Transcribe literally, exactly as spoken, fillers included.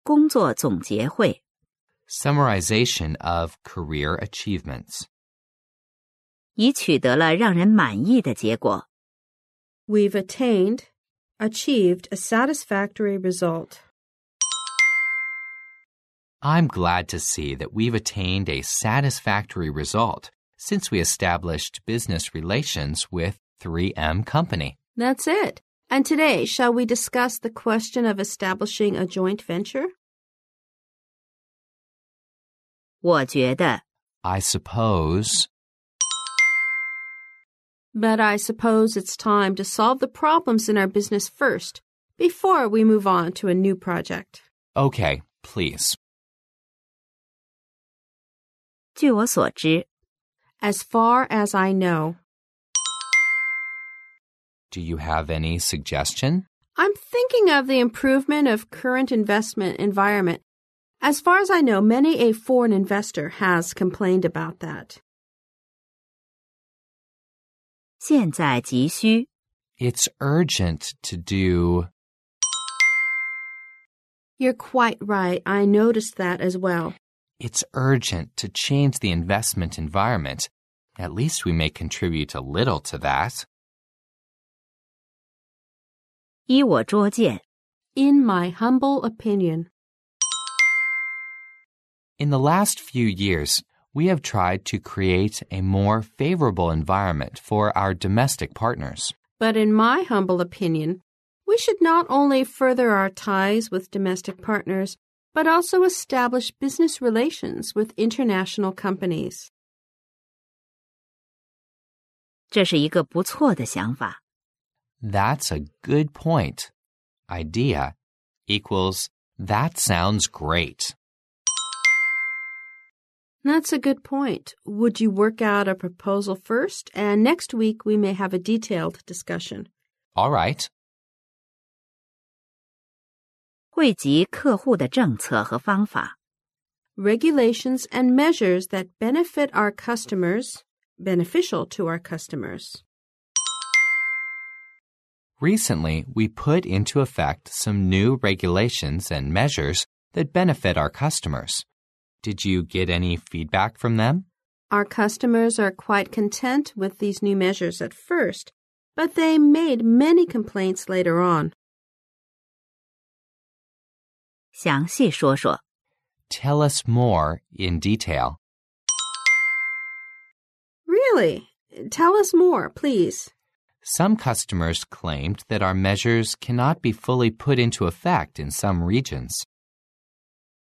工作总结会。 Summarization of career achievements. 已取得了让人满意的结果。 We've attained, achieved a satisfactory result. I'm glad to see that we've attained a satisfactory result since we established business relations with three M Company. That's it. And today, shall we discuss the question of establishing a joint venture? 我觉得 I suppose. But I suppose it's time to solve the problems in our business first, before we move on to a new project. Okay, please. 据我所知 As far as I know. Do you have any suggestion? I'm thinking of the improvement of current investment environment. As far as I know, many a foreign investor has complained about that. 现在急需 It's urgent to do. You're quite right. I noticed that as well. It's urgent to change the investment environment. At least we may contribute a little to that. 依我拙见 In my humble opinion. In the last few years, we have tried to create a more favorable environment for our domestic partners. But in my humble opinion, we should not only further our ties with domestic partners, but also establish business relations with international companies. 这是一个不错的想法。 That's a good point. Idea equals that sounds great. That's a good point. Would you work out a proposal first? And next week we may have a detailed discussion. All right. 惠及客户的政策和方法。 Regulations and measures that benefit our customers, beneficial to our customers. Recently, we put into effect some new regulations and measures that benefit our customers. Did you get any feedback from them? Our customers are quite content with these new measures at first, but they made many complaints later on. 详细说说。 Tell us more in detail. Really? Tell us more, please. Some customers claimed that our measures cannot be fully put into effect in some regions.